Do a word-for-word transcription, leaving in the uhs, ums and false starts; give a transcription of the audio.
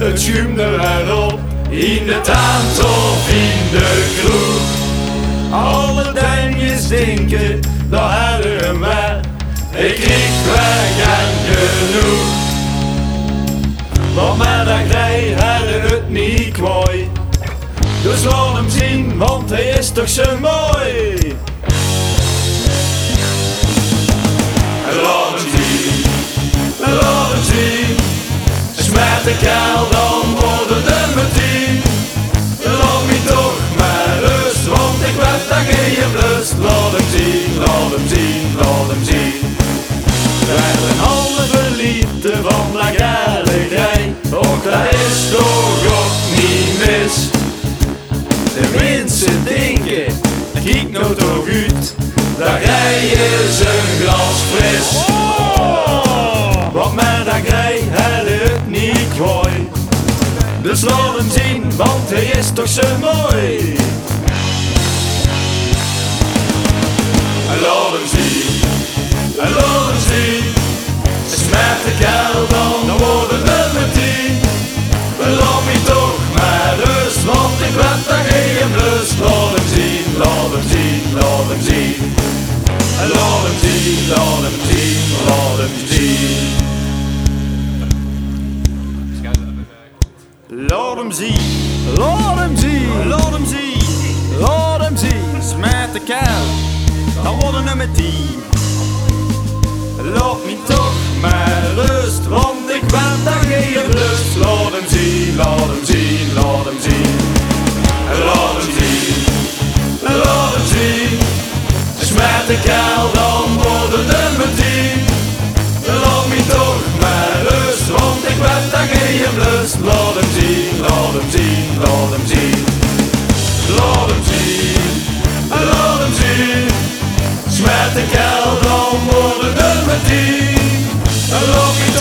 het schuimde erop, in de tent of in de kroeg. Alle denjes denken, dat hadden wij, ik kreeg weg en genoeg. Want met dat grij hadden het niet kwaai, dus laat hem zien, want hij is toch zo mooi. Laat hem zien, laat hem zien, smet de kuil, dan worden de meteen. Laat me toch maar rust, want ik weet dat geen lust. Laat hem zien, laat hem zien, laat hem zien. Werden alle verliefden van de galerij, och dat is toch ook niet mis. De mensen denken, kijk nou toch uit, dat grij is een glas fris. Want met dat grij had het niet kwaai, dus laat hem zien, want hij is toch zo mooi. Laat hem zien, laat hem zien, smet de kuil, dan worden we meteen. Laat me toch maar rust, want ik weet dat geen lust. Laat hem zien, laat hem zien, laat hem zien. Laat hem zien, laat hem zien, laat hem zien. Laat hem zien, laat hem zien, laat hem zien, laat hem zien. Smet de kuil, dan worden we meteen. Laat me toch maar rust, want ik ben daar geen lust. Laat hem zien, laat hem zien, laat hem zien. Laat hem zien, laat hem zien. Smet de kuil, dan worden er meteen. Laat me toch maar rust, want ik ben daar geen lust. Laat hem zien, laat hem zien, laat hem zien. Laat hem zien, laat hem zien. Smet de kuil, dan worden er meteen. Laat me